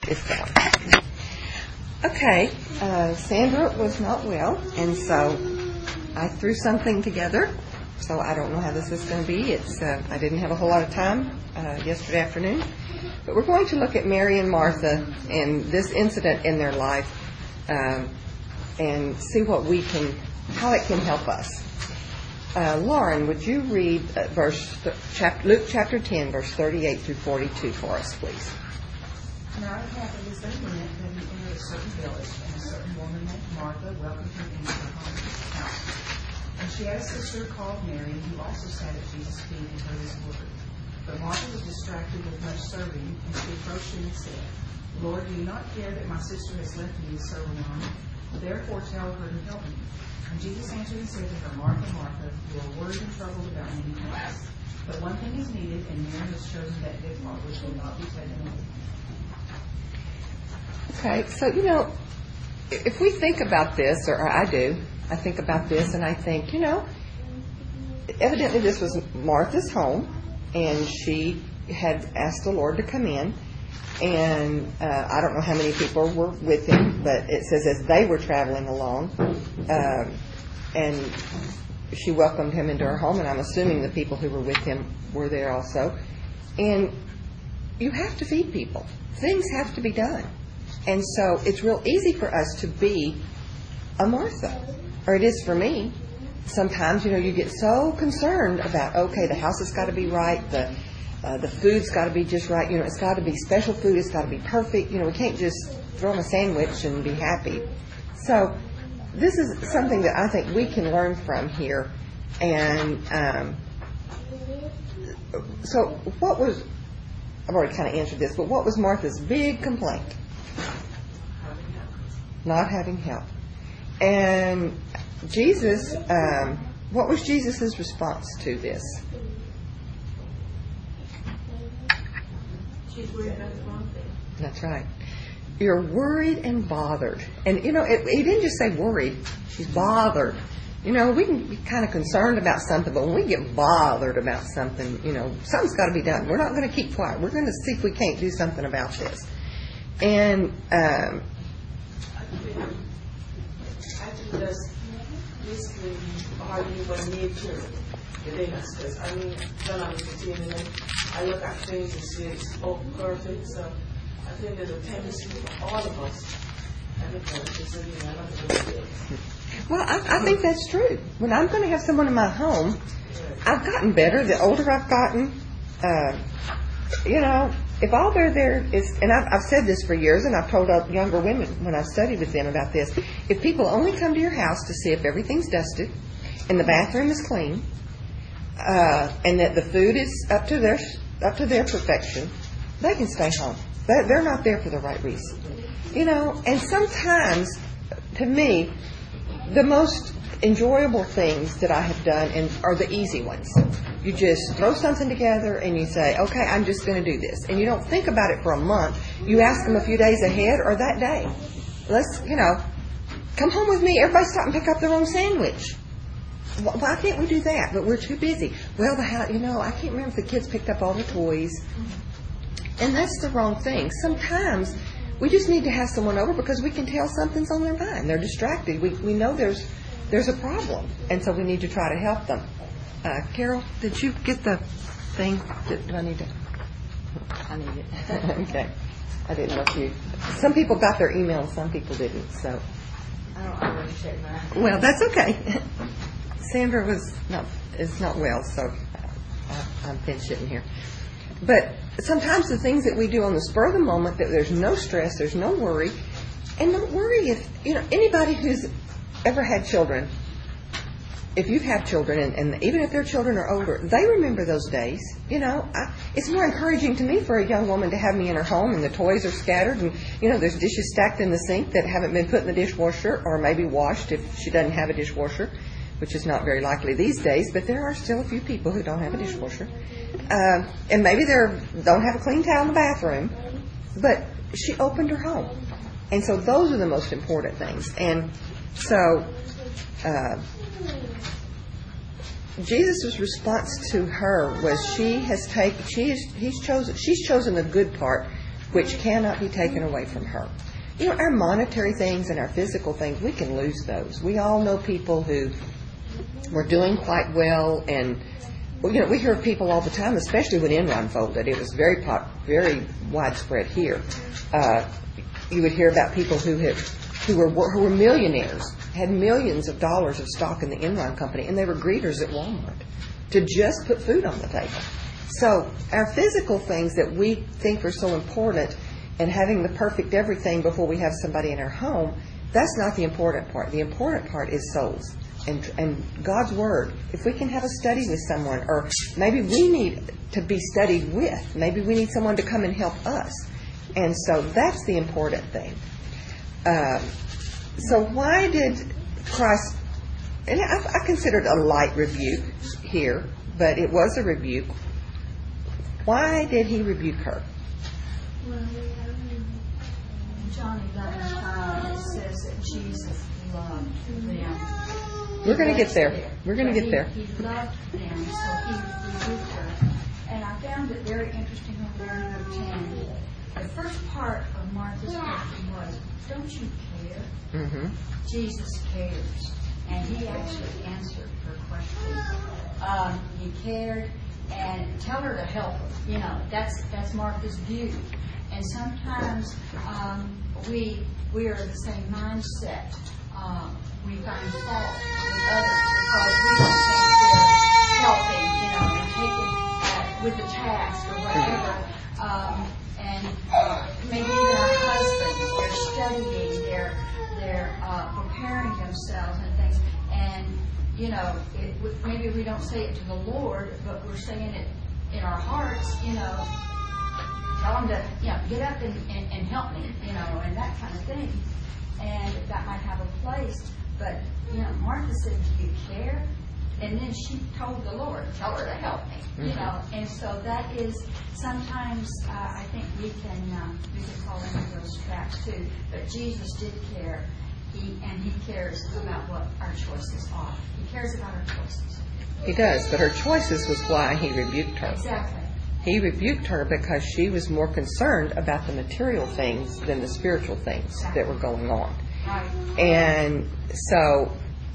is gone. Okay, Sandra was not well, and so I threw something together. So I don't know how this is going to be. I didn't have a whole lot of time yesterday afternoon. But we're going to look at Mary and Martha and this incident in their life and see how it can help us. Lauren, would you read Luke chapter 10, verse 38 through 42 for us, please? Now it happened the same minute that he entered a certain village, and a certain woman named Martha welcomed him into her house. And she had a sister called Mary, who also sat at Jesus' feet and heard his word. But Martha was distracted with much serving, and she approached him and said, Lord, do you not care that my sister has left me to serve alone? Therefore tell her to help me. And Jesus answered and said to her, Martha, Martha, you are worried and troubled about many things. But one thing is needed, and Mary has chosen that good part which will not be taken away. Okay, so, if we think about this, or I do, I think about this and I think, evidently this was Martha's home, and she had asked the Lord to come in, and I don't know how many people were with him, but it says as they were traveling along, and she welcomed him into her home, and I'm assuming the people who were with him were there also. And you have to feed people. Things have to be done. And so it's real easy for us to be a Martha, or it is for me. Sometimes, you get so concerned about, okay, the house has got to be right, the food's got to be just right, it's got to be special food, it's got to be perfect, we can't just throw them a sandwich and be happy. So this is something that I think we can learn from here. And so I've already kind of answered this, but what was Martha's big complaint? Not having help. And Jesus, what was Jesus' response to this? She's worried about the wrong thing. That's right. You're worried and bothered. And, he didn't just say worried. She's bothered. We can be kind of concerned about something, but when we get bothered about something, something's got to be done. We're not going to keep quiet. We're going to see if we can't do something about this. And I think that's basically arguing for nature within us. Because when I'm 15, I look at things and see it's all perfect. So I think there's a tendency for all of us. Well, I think that's true. When I'm going to have someone in my home, I've gotten better. The older I've gotten, if all they're there is, and I've said this for years, and I've told younger women when I've studied with them about this, if people only come to your house to see if everything's dusted and the bathroom is clean, and that the food is up to their perfection, they can stay home. They're not there for the right reason. And sometimes, to me, the most enjoyable things that I have done are the easy ones. You just throw something together and you say, okay, I'm just going to do this. And you don't think about it for a month. You ask them a few days ahead or that day. Let's, come home with me. Everybody stop and pick up their own sandwich. Why can't we do that? But we're too busy. Well, I can't remember if the kids picked up all the toys. And that's the wrong thing. Sometimes we just need to have someone over because we can tell something's on their mind. They're distracted. We know there's a problem. And so we need to try to help them. Carol, did you get the thing? Do I need it? I need it. Okay. I didn't know if you... Some people got their email and some people didn't. So I don't really check mine. Well, that's okay. Sandra is not well, so I'm pinch hitting here. But sometimes the things that we do on the spur of the moment, that there's no stress, there's no worry. And don't worry if, anybody who's ever had children, if you've had children, and even if their children are older, they remember those days. It's more encouraging to me for a young woman to have me in her home and the toys are scattered and, there's dishes stacked in the sink that haven't been put in the dishwasher or maybe washed if she doesn't have a dishwasher, which is not very likely these days, but there are still a few people who don't have a dishwasher. And maybe they don't have a clean towel in the bathroom, but she opened her home. And so those are the most important things. And so Jesus' response to her was she's chosen the good part which cannot be taken away from her. You know, our monetary things and our physical things, we can lose those. We all know people who were doing quite well, and you know, we hear of people all the time, especially when Enron folded. It was very widespread here. You would hear about people who were millionaires, had millions of dollars of stock in the Enron company, and they were greeters at Walmart to just put food on the table. So our physical things that we think are so important, and having the perfect everything before we have somebody in our home, that's not the important part. The important part is souls and God's Word. If we can have a study with someone, or maybe we need to be studied with, maybe we need someone to come and help us. And so that's the important thing. So why did Christ, and I considered a light rebuke here, but it was a rebuke. Why did he rebuke her? Well, John 11:5, it says that Jesus loved them. We're going to get there. We're going to get there. He loved them, so he rebuked her. And I found it very interesting when we were in 10. The first part of Martha's question was, don't you care? Mm-hmm. Jesus cares. And he actually answered her question. He cared, and tell her to help her. You know, that's Martha's view. And sometimes we are the same mindset. We find fault with others because we don't think they're helping, you know, and taking with the task or whatever. And maybe even our husbands, they're studying, they're preparing themselves and things. And, you know, maybe we don't say it to the Lord, but we're saying it in our hearts, you know. Tell them to, you know, get up and help me, you know, and that kind of thing. And that might have a place. But, you know, Martha said, do you care? And then she told the Lord, tell her to help me, you know. And so that is, sometimes I think we can fall into those traps too. But Jesus did care. He cares about what our choices are. He cares about our choices. He does, but her choices was why he rebuked her. Exactly. He rebuked her because she was more concerned about the material things than the spiritual things that were going on. Right. And so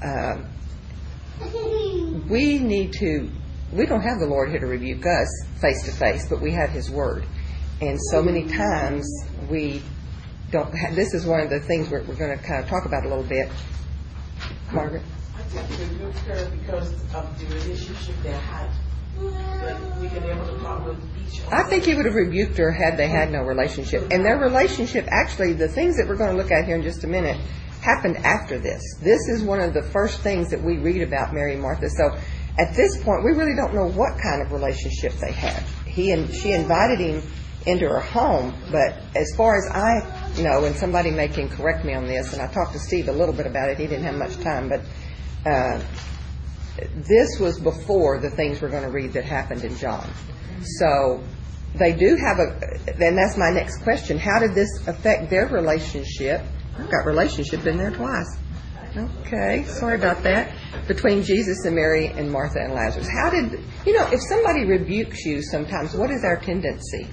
we don't have the Lord here to rebuke us face to face, but we have His Word. And so many times we don't have, this is one of the things we're going to kind of talk about a little bit. Margaret? I think he rebuked her because of the relationship they had. But we can be able to talk with each other. I think he would have rebuked her had they had no relationship. And their relationship, actually, the things that we're going to look at here in just a minute, happened after this. This is one of the first things that we read about Mary and Martha. So at this point, we really don't know what kind of relationship they had. She invited him into her home, but as far as I know, and somebody can correct me on this, and I talked to Steve a little bit about it. He didn't have much time, but this was before the things we're going to read that happened in John. So they do have then that's my next question. How did this affect their relationship? I've got relationship in there twice. Okay, sorry about that. Between Jesus and Mary and Martha and Lazarus. How did, if somebody rebukes you sometimes, what is our tendency?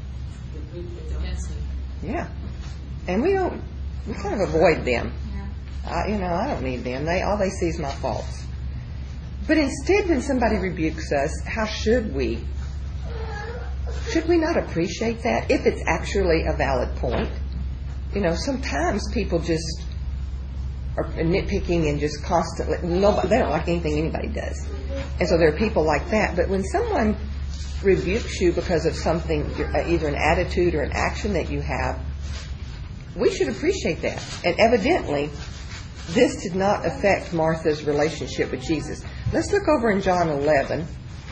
Yeah. And we kind of avoid them. I don't need them. All they see is my faults. But instead, when somebody rebukes us, how should we? Should we not appreciate that if it's actually a valid point? Sometimes people just are nitpicking and just constantly, they don't like anything anybody does. And so there are people like that. But when someone rebukes you because of something, either an attitude or an action that you have, we should appreciate that. And evidently, this did not affect Martha's relationship with Jesus. Let's look over in John 11. Well,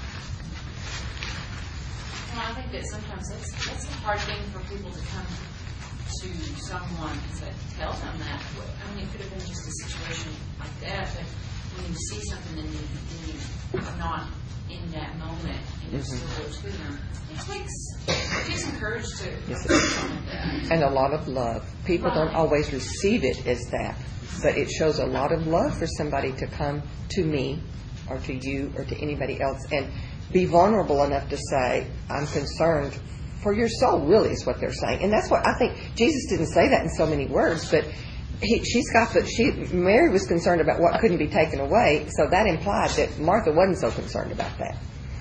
I think that sometimes that's a hard thing for people to come to someone that tells them that. I mean, it could have been just a situation like that, but when you see something and you're not in that moment and you still go to them, it takes courage to something like that. And a lot of love. People don't always receive it as that, but it shows a lot of love for somebody to come to me or to you or to anybody else and be vulnerable enough to say, I'm concerned for your soul, really, is what they're saying. And that's what I think. Jesus didn't say that in so many words, but Mary was concerned about what couldn't be taken away, so that implied that Martha wasn't so concerned about that.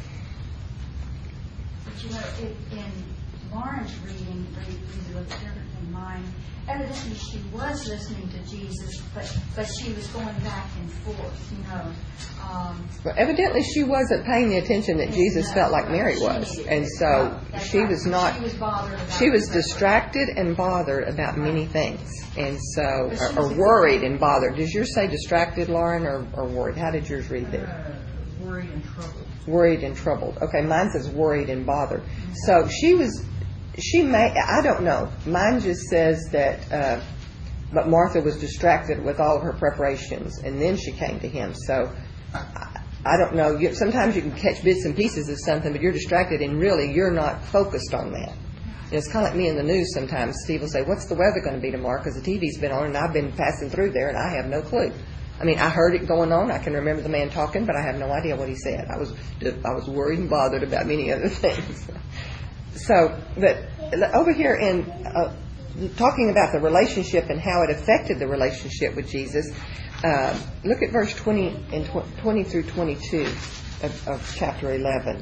But in Lauren's reading, reads a little different than mine. Evidently, she was listening to Jesus, but she was going back and forth, Well, evidently, she wasn't paying the attention that Jesus felt like Mary was, and so she was not. She was bothered. She was distracted and bothered about many things, and so or worried and bothered. Does yours say distracted, Lauren, or worried? How did yours read there? Worried and troubled. Worried and troubled. Okay, mine says worried and bothered. So she may, I don't know. Mine just says that, but Martha was distracted with all of her preparations, and then she came to him. So I don't know. Sometimes you can catch bits and pieces of something, but you're distracted, and really you're not focused on that. It's kind of like me in the news sometimes. Steve will say, what's the weather going to be tomorrow? Because the TV's been on, and I've been passing through there, and I have no clue. I mean, I heard it going on. I can remember the man talking, but I have no idea what he said. I was worried and bothered about many other things. So, but over here in talking about the relationship and how it affected the relationship with Jesus, look at verse 20 and 20 through 22 of chapter 11.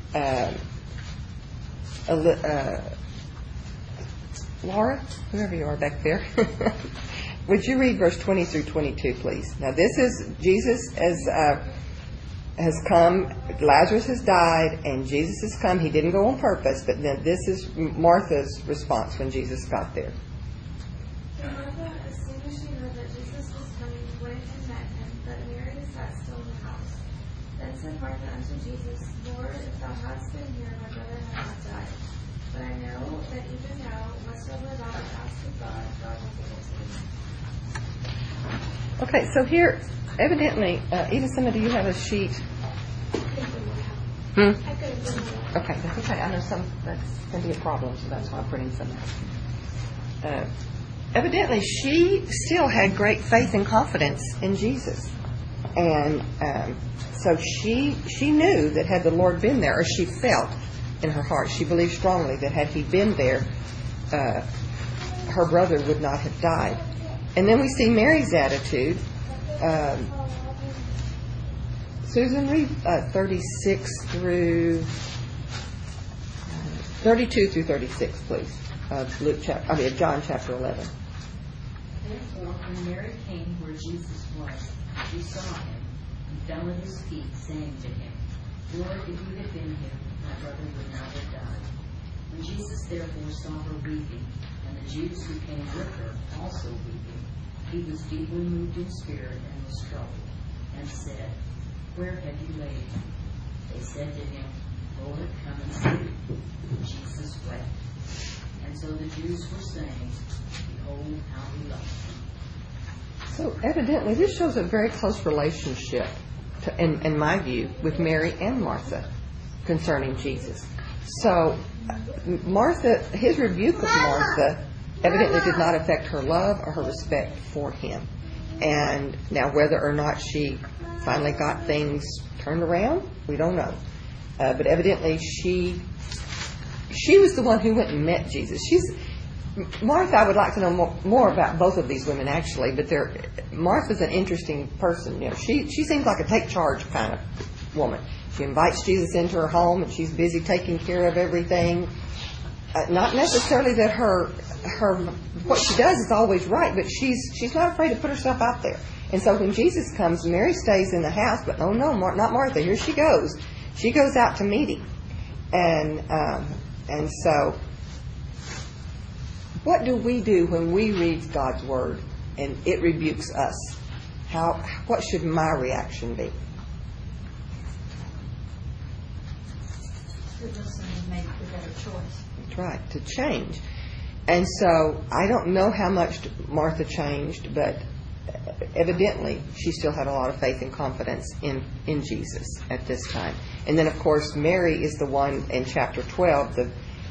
Laura, whoever you are back there, would you read verse 20 through 22, please? Now, this is Jesus has come, Lazarus has died, and Jesus has come. He didn't go on purpose, but then this is Martha's response when Jesus got there. And Martha, as soon as she heard that Jesus was coming, went and met him, but Mary sat still in the house. Then said Martha unto Jesus, Lord, if thou hadst been here, my brother had not died. But I know that even now, whatsoever thou hast asked of God, God will give it to thee. Okay, so here, evidently, Edith, do you have a sheet? I could have done that. Okay, that's okay. I know that's going to be a problem, so that's why I'm putting some. Evidently, she still had great faith and confidence in Jesus. And so she knew that had the Lord been there, or she felt in her heart, she believed strongly that had he been there, her brother would not have died. And then we see Mary's attitude. Susan, read 32 through 36, please, of John chapter 11. Therefore, when Mary came where Jesus was, she saw him and fell at his feet, saying to him, Lord, if you had been here, my brother would not have died. When Jesus therefore saw her weeping, and the Jews who came with her also weeping, he was deeply moved in spirit and was troubled, and said, Where have you laid him? They said to him, Lord, come and see. Jesus wept. And so the Jews were saying, Behold how he loved him. So evidently, this shows a very close relationship, in my view, with Mary and Martha concerning Jesus. So Martha, his rebuke of Martha evidently did not affect her love or her respect for him. And now whether or not she finally got things turned around, we don't know. But evidently she was the one who went and met Jesus. Martha, I would like to know more about both of these women, actually, but Martha's an interesting person. You know, she seems like a take charge kind of woman. She invites Jesus into her home, and she's busy taking care of everything. Not necessarily that her what she does is always right, but she's not afraid to put herself out there. And so when Jesus comes, Mary stays in the house, but oh no, not Martha. Here she goes. She goes out to meet him, and so. What do we do when we read God's Word and it rebukes us? What should my reaction be? To listen and make the better choice. That's right, to change. And so I don't know how much Martha changed, but evidently she still had a lot of faith and confidence in Jesus at this time. And then, of course, Mary is the one in chapter 12,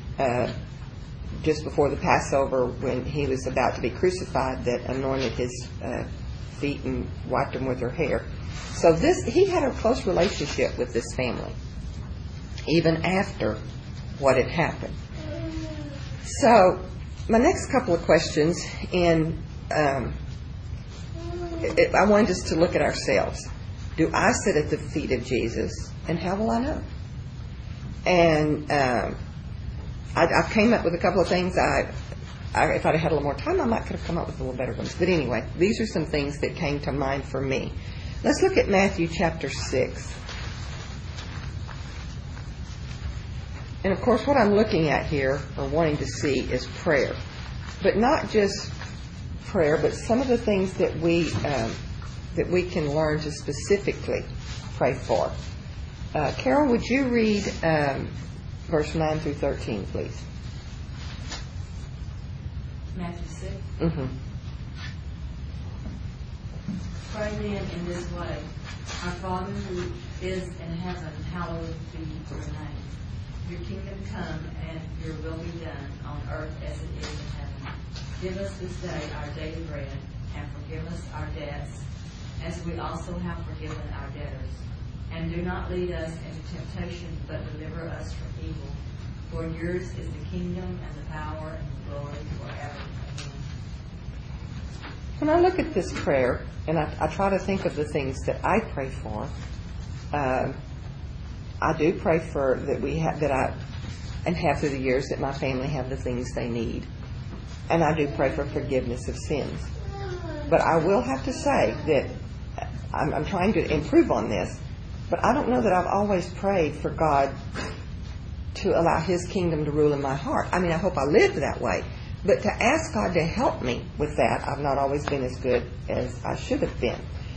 just before the Passover, when he was about to be crucified, that anointed his feet and wiped them with her hair. So he had a close relationship with this family, even after what had happened. So, my next couple of questions, and I wanted us to look at ourselves. Do I sit at the feet of Jesus, and how will I know? And I came up with a couple of things. If I'd had a little more time, I might could have come up with a little better ones. But anyway, these are some things that came to mind for me. Let's look at Matthew chapter 6. And of course, what I'm looking at here, or wanting to see, is prayer. But not just prayer, but some of the things that we can learn to specifically pray for. Carol, would you read verse 9 through 13, please? Matthew 6. Mm-hmm. Pray then in this way. Our Father who is in heaven, hallowed be your name. Your kingdom come, and your will be done on earth as it is in heaven. Give us this day our daily bread, and forgive us our debts, as we also have forgiven our debtors. And do not lead us into temptation, but deliver us from evil. For yours is the kingdom, and the power, and the glory forever. Amen. When I look at this prayer, and I try to think of the things that I pray for, I do pray for and have through the years, that my family have the things they need. And I do pray for forgiveness of sins. But I will have to say that I'm trying to improve on this, but I don't know that I've always prayed for God to allow His kingdom to rule in my heart. I mean, I hope I lived that way. But to ask God to help me with that, I've not always been as good as I should have been.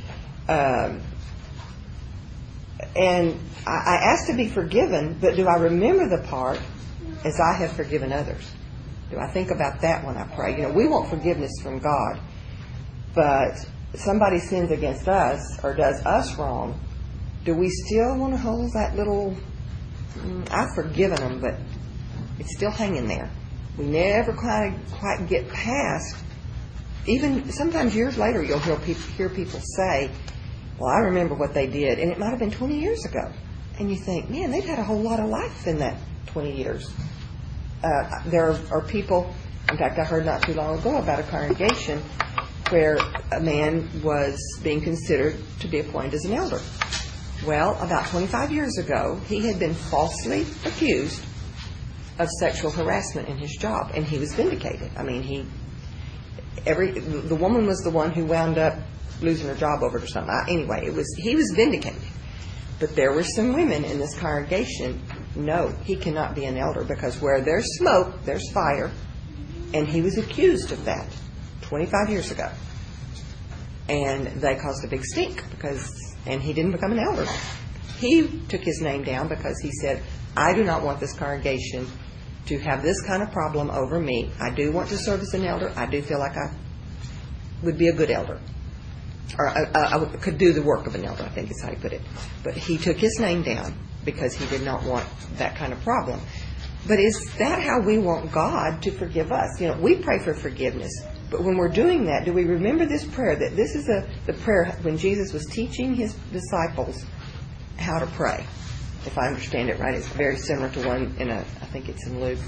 And I ask to be forgiven, but do I remember the part, as I have forgiven others? Do I think about that when I pray? You know, we want forgiveness from God, but somebody sins against us or does us wrong, do we still want to hold that little, I've forgiven them, but it's still hanging there. We never quite get past, even sometimes years later you'll hear people say, well, I remember what they did, and it might have been 20 years ago. And you think, man, they've had a whole lot of life in that 20 years. There are people, in fact, I heard not too long ago about a congregation where a man was being considered to be appointed as an elder. Well, about 25 years ago, he had been falsely accused of sexual harassment in his job, and he was vindicated. I mean, the woman was the one who wound up losing her job over it or something. Anyway, he was vindicated. But there were some women in this congregation, no, he cannot be an elder, because where there's smoke, there's fire. And he was accused of that 25 years ago. And they caused a big stink, and he didn't become an elder. He took his name down because he said, I do not want this congregation to have this kind of problem over me. I do want to serve as an elder. I do feel like I would be a good elder. Or I could do the work of an elder, I think is how he put it. But he took his name down because he did not want that kind of problem. But is that how we want God to forgive us? You know, we pray for forgiveness. But when we're doing that, do we remember this prayer? That this is the prayer when Jesus was teaching His disciples how to pray. If I understand it right, it's very similar to one I think it's in Luke.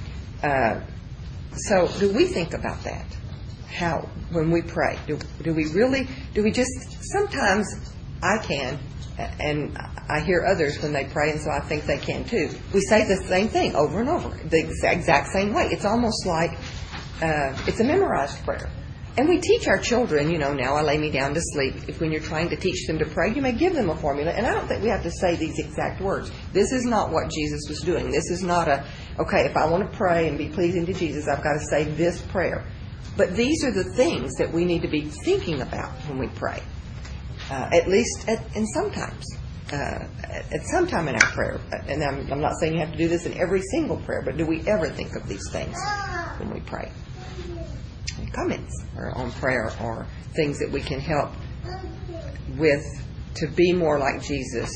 So do we think about that? How, when we pray, do we just, sometimes I can, and I hear others when they pray, and so I think they can too. We say the same thing over and over, the exact same way. It's almost like it's a memorized prayer. And we teach our children, now I lay me down to sleep. If when you're trying to teach them to pray, you may give them a formula. And I don't think we have to say these exact words. This is not what Jesus was doing. This is not okay, if I want to pray and be pleasing to Jesus, I've got to say this prayer. But these are the things that we need to be thinking about when we pray. At least at some time in our prayer. And I'm not saying you have to do this in every single prayer, but do we ever think of these things when we pray? Any comments on prayer or things that we can help with to be more like Jesus?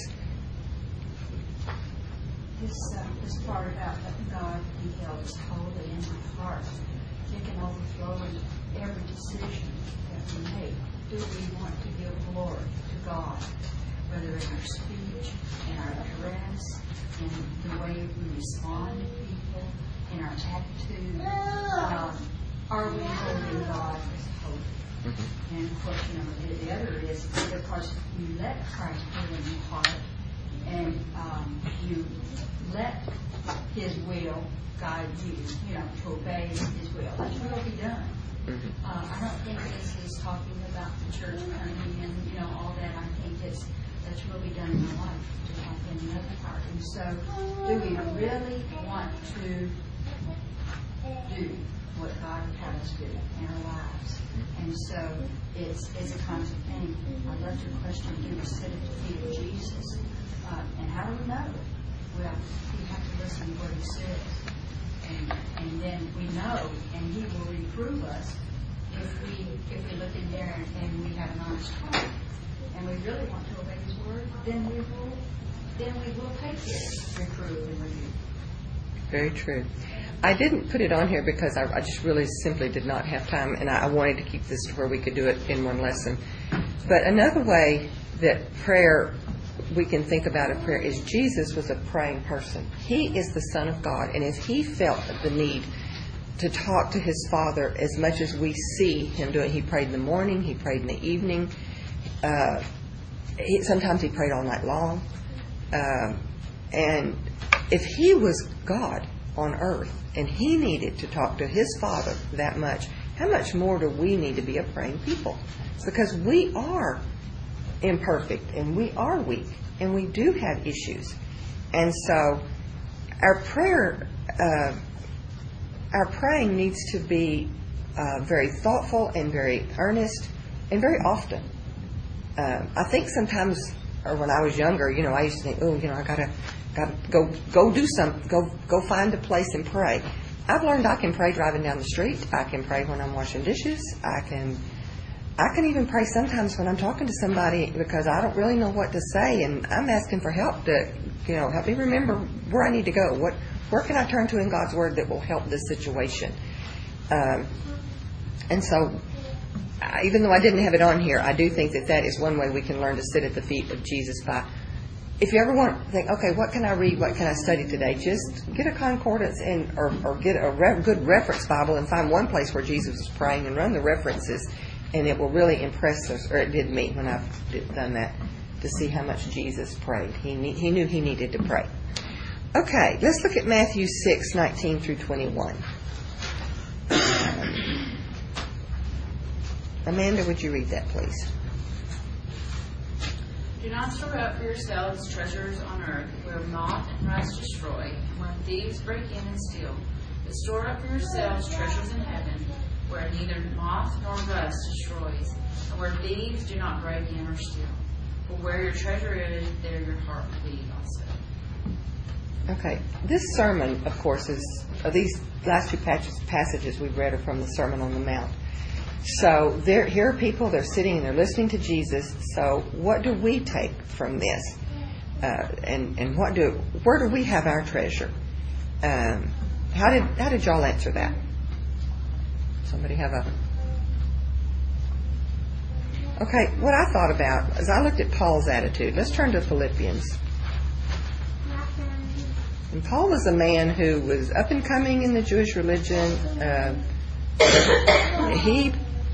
This part about letting God be held as holy in our heart, it can overflow into every decision that we make. Do we want to give glory to God, whether in our speech, in our dress, in the way we respond to people, in our attitude. Are we holding God as holy? And of course, the other is because you let Christ live in your heart, and you let His will guide you, to obey His will. That will be done. I don't think this is talking about the church coming in, all that. I think that's really done in our life to help in the other part. And so, do we really want to do what God would have us do in our lives? And so, it's a constant thing. I love your question. Do we sit at the feet of Jesus? And how do we know? Well, we have to listen to what He says. And then we know, and He will reprove us if we look in there and we have an honest heart, and we really want to obey His word. Then we will take His reproof and rebuke. Very true. I didn't put it on here because I just really simply did not have time, and I wanted to keep this to where we could do it in one lesson. But another way that we can think about a prayer is Jesus was a praying person. He is the Son of God, and as He felt the need to talk to His Father as much as we see Him doing, He prayed in the morning, He prayed in the evening, sometimes He prayed all night long. And if He was God on earth and He needed to talk to His Father that much, how much more do we need to be a praying people? It's because we are imperfect and we are weak and we do have issues. And so our praying needs to be very thoughtful and very earnest and very often. I think sometimes, or when I was younger, I used to think, I gotta go do something, go find a place and pray. I've learned I can pray driving down the street. I can pray when I'm washing dishes. I can even pray sometimes when I'm talking to somebody because I don't really know what to say, and I'm asking for help to, help me remember where I need to go. Where can I turn to in God's Word that will help this situation? And so, even though I didn't have it on here, I do think that is one way we can learn to sit at the feet of Jesus by. If you ever want to think, okay, what can I read? What can I study today? Just get a concordance or get a good reference Bible and find one place where Jesus was praying and run the references, and it will really impress us, or it did me when I've done that, to see how much Jesus prayed. He knew He needed to pray. Okay, let's look at Matthew 6:19 through 21. Amanda, would you read that, please? Do not store up for yourselves treasures on earth, where moth and rust destroy, and where thieves break in and steal. But store up for yourselves treasures in heaven, where neither moth nor rust destroys, and where thieves do not break in or steal. For where your treasure is, there your heart will be also. Okay, this sermon, of course, these last two passages we've read are from the Sermon on the Mount. So here are people, they're sitting and they're listening to Jesus. So what do we take from this? And where do we have our treasure? How did y'all answer that? Somebody have a... Okay, what I thought about is I looked at Paul's attitude. Let's turn to Philippians. And Paul was a man who was up and coming in the Jewish religion. He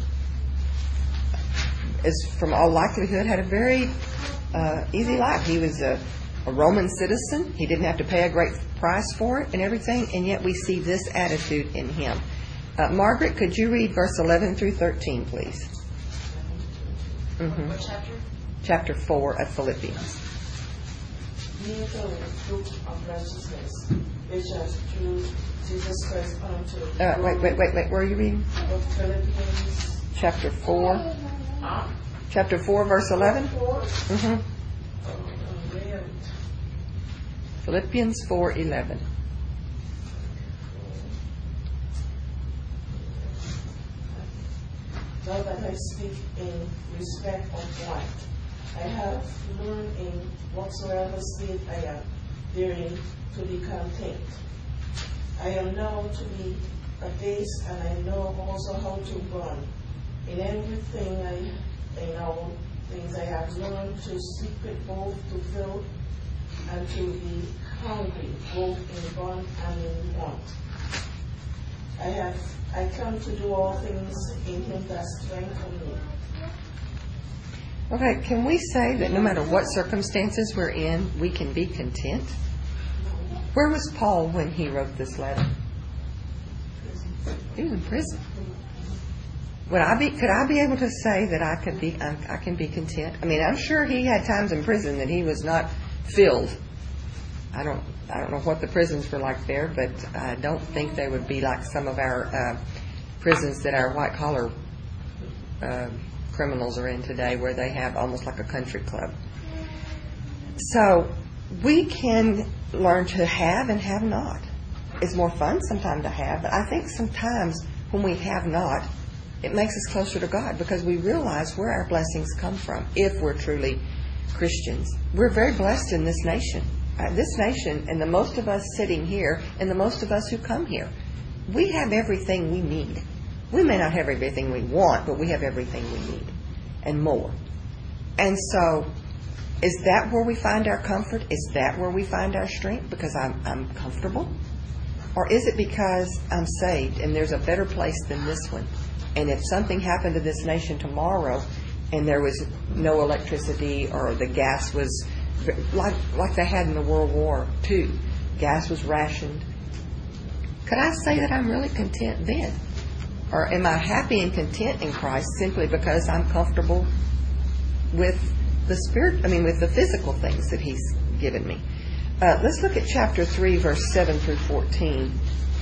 is, from all likelihood, had a very easy life. He was a Roman citizen. He didn't have to pay a great price for it and everything, and yet we see this attitude in him. Margaret, could you read verse 11 through 13, please? What chapter? Chapter 4 of Philippians. Being filled with fruit of righteousness, which is through Jesus Christ unto Wait. Where are you reading? of Philippians. Chapter 4. Chapter 4, verse 11? Mm-hmm. Philippians 4:11. Not that I speak in respect of light. I have learned in whatsoever state I am, therein to be content. I am known to be abased, and I know also how to run. In everything in all things I have learned to secret both to fill and to be hungry, both in want and in want. I come to do all things in Him that strengthens me. Okay, can we say that no matter what circumstances we're in, we can be content? Where was Paul when he wrote this letter? He was in prison. Could I be able to say that I can be content? I mean, I'm sure he had times in prison that he was not filled. I don't know what the prisons were like there, but I don't think they would be like some of our prisons that our white collar criminals are in today, where they have almost like a country club. So we can learn to have and have not. It's more fun sometimes to have, but I think sometimes when we have not, it makes us closer to God because we realize where our blessings come from if we're truly Christians. We're very blessed in this nation. This nation, and the most of us sitting here, and the most of us who come here, we have everything we need. We may not have everything we want, but we have everything we need and more. And so, is that where we find our comfort? Is that where we find our strength? Because I'm comfortable? Or is it because I'm saved and there's a better place than this one? And if something happened to this nation tomorrow and there was no electricity or the gas was like they had in the World War II, gas was rationed, could I say that I'm really content then? Or am I happy and content in Christ simply because I'm comfortable with the spirit, with the physical things that He's given me? Let's look at chapter 3, verse 7 through 14.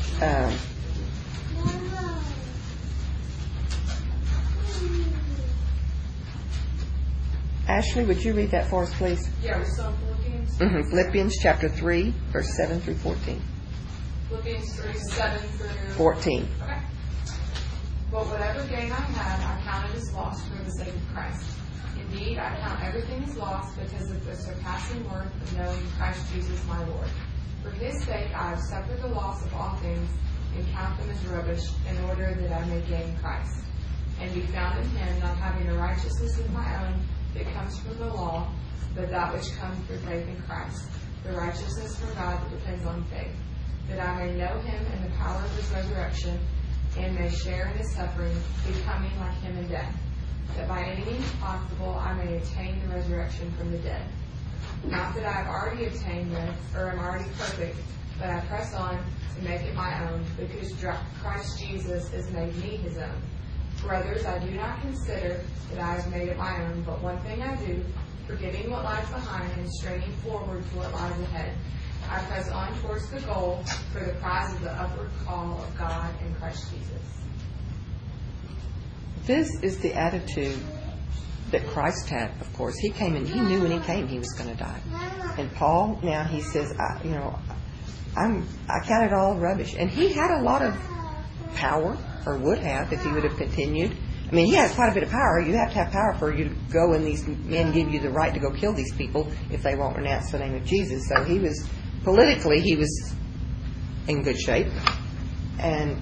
Ashley, would you read that for us, please? Yeah, we're still in Philippians? Philippians chapter 3, verse 7 through 14. Philippians 3, 7 through 14. Okay. But whatever gain I had, I counted as loss for the sake of Christ. Indeed, I count everything as loss because of the surpassing worth of knowing Christ Jesus my Lord. For His sake I have suffered the loss of all things and count them as rubbish in order that I may gain Christ and be found in Him, not having a righteousness of my own that comes from the law, but that which comes through faith in Christ, the righteousness from God that depends on faith, that I may know Him in the power of His resurrection and may share in His suffering, becoming like Him in death, that by any means possible I may attain the resurrection from the dead. Not that I have already obtained this, or am already perfect, but I press on to make it my own, because Christ Jesus has made me His own. Brothers, I do not consider that I have made it my own, but one thing I do, forgetting what lies behind and straining forward to what lies ahead. I press on towards the goal for the prize of the upward call of God in Christ Jesus. This is the attitude that Christ had, of course. He came and He knew when He came He was going to die. And Paul, now he says, I count it all rubbish. And he had a lot of power, or would have if he would have continued. He had quite a bit of power. You have to have power for you to go, and these men give you the right to go kill these people if they won't renounce the name of Jesus. So he was, politically, he was in good shape. And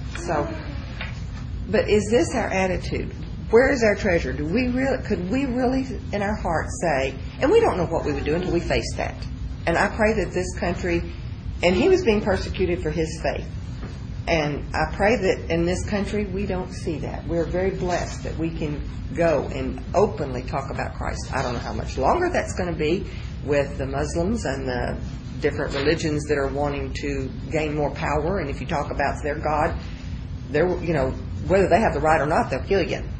but is this our attitude? Where is our treasure? Could we really in our hearts say, and we don't know what we would do until we face that. And I pray that this country, and he was being persecuted for his faith. And I pray that in this country we don't see that. We're very blessed that we can go and openly talk about Christ. I don't know how much longer that's going to be with the Muslims and the different religions that are wanting to gain more power. And if you talk about their God, whether they have the right or not, they'll kill you.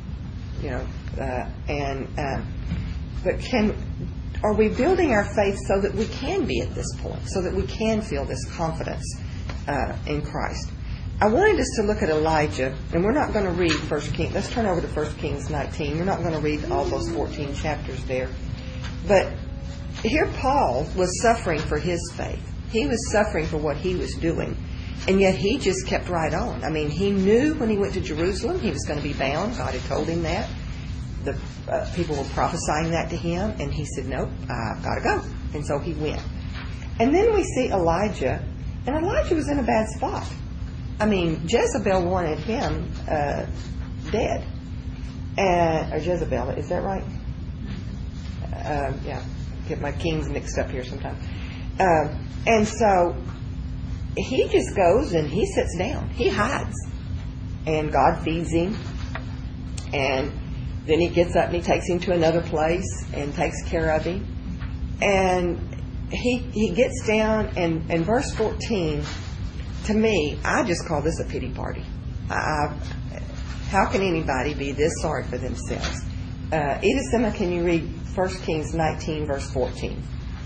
But are we building our faith so that we can be at this point, so that we can feel this confidence in Christ? I wanted us to look at Elijah, and we're not going to read 1 Kings. Let's turn over to 1 Kings 19. We're not going to read all those 14 chapters there. But here Paul was suffering for his faith. He was suffering for what he was doing. And yet he just kept right on. He knew when he went to Jerusalem he was going to be bound. God had told him that. The people were prophesying that to him. And he said, nope, I've got to go. And so he went. And then we see Elijah. And Elijah was in a bad spot. Jezebel wanted him dead. Or Jezebel, is that right? Yeah, get my kings mixed up here sometimes. And so he just goes and he sits down. He hides. And God feeds him. And then he gets up and he takes him to another place and takes care of him. And he gets down, and verse 14, to me, I just call this a pity party. How can anybody be this sorry for themselves? Edith Sima, can you read 1 Kings 19, verse 14?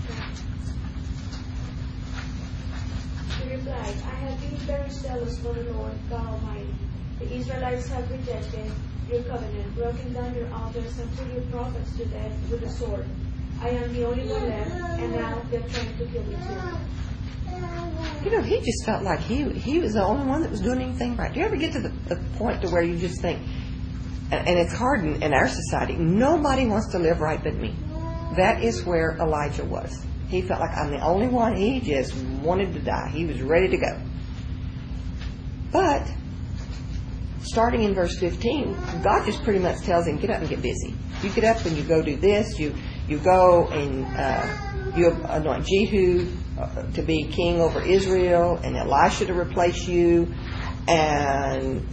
He replied, I have been very zealous for the Lord God Almighty. The Israelites have rejected your covenant, broken down your altars, and put your prophets to death with the sword. I am the only one left, and now they're trying to kill me too. You know, he just felt like he was the only one that was doing anything right. Do you ever get to the point to where you just think, and it's hard in our society, nobody wants to live right but me. That is where Elijah was. He felt like, I'm the only one. He just wanted to die. He was ready to go. But starting in verse 15, God just pretty much tells him, get up and get busy. You get up and you go do this. You go and you anoint Jehu to be king over Israel, and Elisha to replace you, and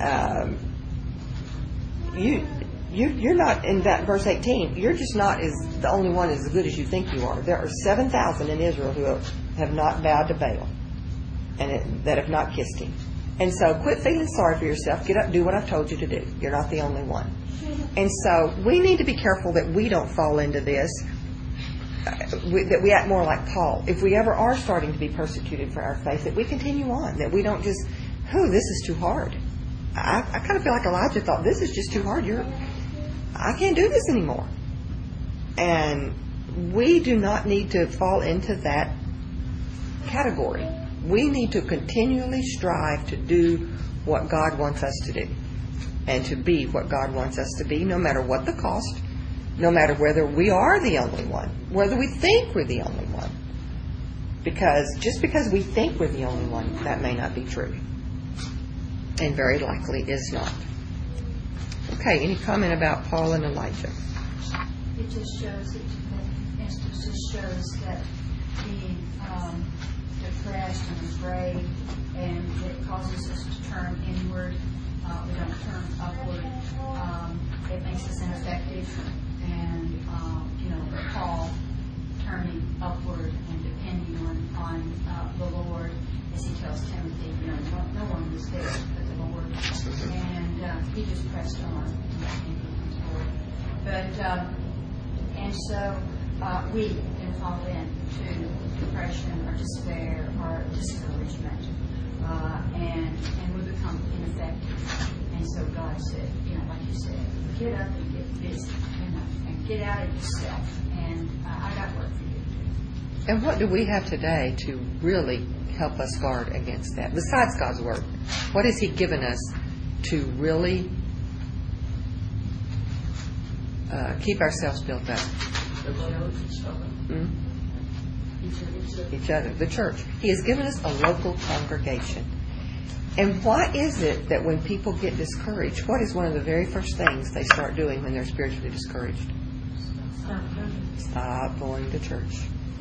you're not in that verse 18. You're just not the only one as good as you think you are. There are 7,000 in Israel who have not bowed to Baal and that have not kissed him. And so quit feeling sorry for yourself. Get up, do what I've told you to do. You're not the only one. And so we need to be careful that we don't fall into this, that we act more like Paul. If we ever are starting to be persecuted for our faith, that we continue on, that we don't just, this is too hard. I kind of feel like Elijah thought, this is just too hard. I can't do this anymore. And we do not need to fall into that category. We need to continually strive to do what God wants us to do and to be what God wants us to be, no matter what the cost, no matter whether we are the only one, whether we think we're the only one. Because just because we think we're the only one, that may not be true. And very likely is not. Okay, any comment about Paul and Elijah? It just shows that being depressed and afraid, and it causes us to turn inward. We don't turn upward. It makes us ineffective. And Paul turning upward and depending on the Lord, as he tells Timothy, no one was there but the Lord. And he just pressed on. And so we can fall into depression or despair or discouragement, and we become ineffective. And so God said, like you said, get up and get busy, and get out of yourself. And I got work for you to do. And what do we have today to really help us guard against that? Besides God's Word, what has He given us to really keep ourselves built up? Each other. The church. He has given us a local congregation. And why is it that when people get discouraged, what is one of the very first things they start doing when they're spiritually discouraged? Stop going to church.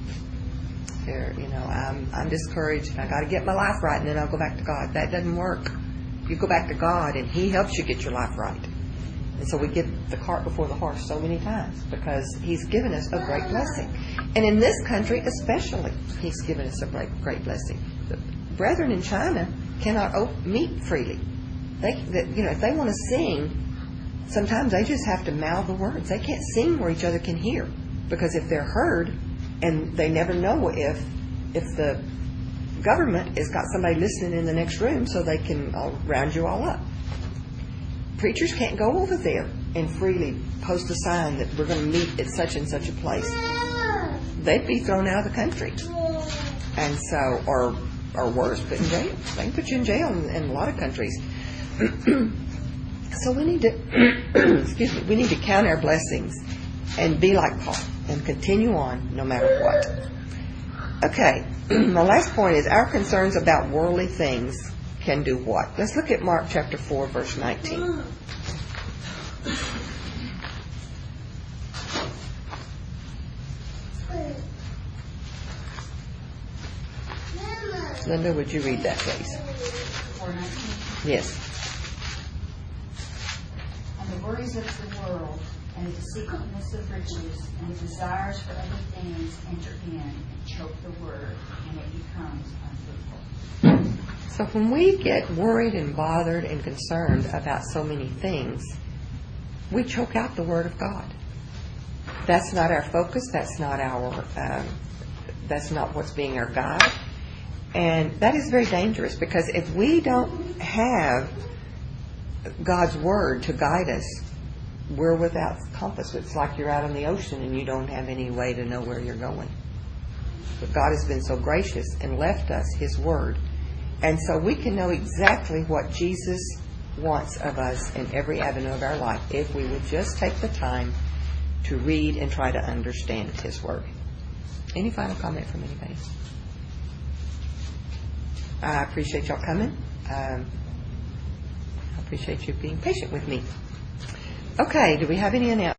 I'm discouraged. I got to get my life right, and then I'll go back to God. That doesn't work. You go back to God, and He helps you get your life right. And so we get the cart before the horse so many times because He's given us a great blessing. And in this country especially, He's given us a great blessing. The brethren in China cannot meet freely. If they want to sing, sometimes they just have to mouth the words. They can't sing where each other can hear, because if they're heard, and they never know if the government has got somebody listening in the next room, so they can round you all up. Preachers can't go over there and freely post a sign that we're going to meet at such and such a place. They'd be thrown out of the country, and so or worse, put in jail. They can put you in jail in a lot of countries. So we need to we need to count our blessings and be like Paul and continue on no matter what. Okay, my last point is our concerns about worldly things can do what? Let's look at Mark chapter 4, verse 19. Linda, would you read that, please? 4:19. Yes. And the worries of the world, and the deceitfulness of riches, and the desires for other things enter in and choke the word, and it becomes unfruitful. So when we get worried and bothered and concerned about so many things, we choke out the Word of God. That's not our focus. That's not what's being our guide. And that is very dangerous, because if we don't have God's Word to guide us, we're without compass. It's like you're out on the ocean and you don't have any way to know where you're going. But God has been so gracious and left us His Word. And so we can know exactly what Jesus wants of us in every avenue of our life if we would just take the time to read and try to understand His Word. Any final comment from anybody? I appreciate y'all coming. I appreciate you being patient with me. Okay, do we have any announcements?